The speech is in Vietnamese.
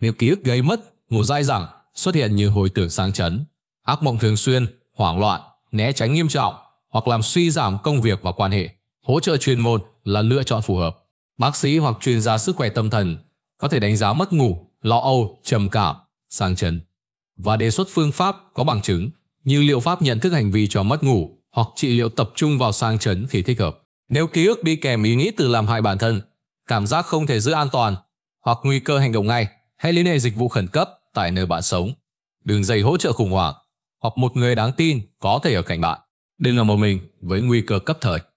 Nếu ký ức gây mất, ngủ dai dẳng, xuất hiện như hồi tưởng sang chấn, ác mộng thường xuyên, hoảng loạn, né tránh nghiêm trọng hoặc làm suy giảm công việc và quan hệ, hỗ trợ chuyên môn là lựa chọn phù hợp. Bác sĩ hoặc chuyên gia sức khỏe tâm thần có thể đánh giá mất ngủ, lo âu, trầm cảm, sang chấn và đề xuất phương pháp có bằng chứng như liệu pháp nhận thức hành vi cho mất ngủ hoặc trị liệu tập trung vào sang chấn khi thích hợp. Nếu ký ức đi kèm ý nghĩ tự làm hại bản thân, cảm giác không thể giữ an toàn hoặc nguy cơ hành động ngay, hãy liên hệ dịch vụ khẩn cấp tại nơi bạn sống, đường dây hỗ trợ khủng hoảng hoặc một người đáng tin có thể ở cạnh bạn. Đừng ở một mình với nguy cơ cấp thời.